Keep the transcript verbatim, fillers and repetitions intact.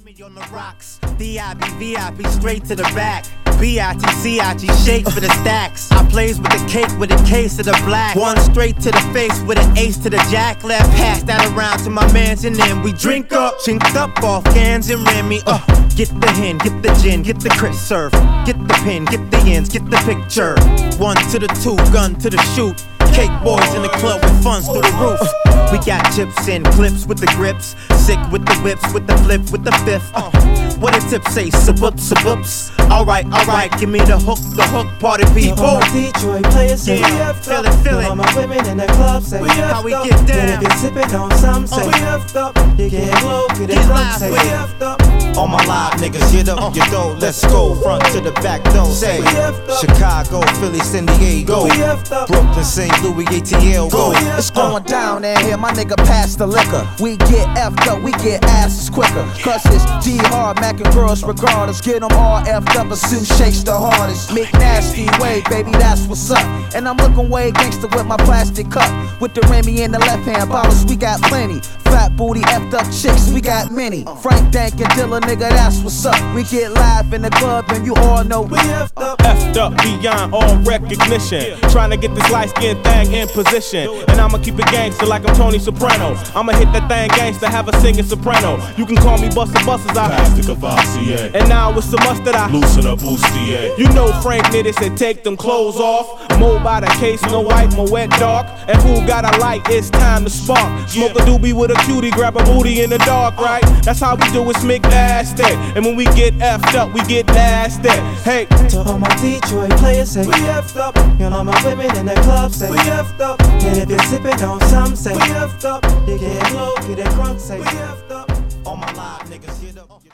me on the rocks. V I P, V I P, straight to the back. B I T C I G, shake for the stacks. I plays with the cake with a case of the black. One straight to the face with an ace to the jack. Left, pass that around to my mans and then we drink up. Chinked up off cans and ran me up. Get the hen, get the gin, get the crit serve. Get the pin, get the ends, get the picture. One to the two, gun to the shoot. Cake boys in the club with funds through the roof. We got chips and clips with the grips. Sick with the whips, with the flip, with the fifth. Uh, what a tip say? Sabup, sabups. Alright, alright, give me the hook, the hook, party people. All my Detroit players say yeah, we have feel up. it, feel it. All my women in the club say we have how we up. get down. And if you're sipping on some say uh, we have up. You get low, get it get drunk, live say with we it. have up. All my live niggas, get up, get dough, let's go. Front to the back door, say Chicago, Philly, San Diego, We have up. Brooklyn, Saint Louis, A T L, go. It's going down in here, my nigga pass the liquor. We get effed up, we get asses quicker. Cause it's D hard, mackin' girls regardless. Get them all effed up, a suit shakes the hardest. Make nasty way, baby, that's what's up. And I'm looking way gangster with my plastic cup. With the Remy in the left hand, bottles, we got plenty. Fat booty, effed up chicks, we got many. Frank Dank and Dilla, nigga, that's what's up. We get live in the club and you all know we have up. Effed up beyond all recognition. Trying to get this light skin thing in position. And I'ma keep it gangster like I'm Tony Soprano. I'ma hit that thing gangster, have a singing soprano. You can call me Busta Busters, I Plastic Cavassier. and now with some mustard I Loosen up bustier. You know Frank Nitty said take them clothes off. Mo by the case, no white, mo wet dark. And who got a light, it's time to spark. Smoke a doobie with a cutie, grab a booty in the dark, right? That's how we do it, smick nasty. And when we get effed up, we get nasty. Hey, To all my Detroit players say we have up. And all my women in the club say we have up. And if you're sipping on some say we have up. You get low, get it drunk say we have up. All my live niggas, get up, get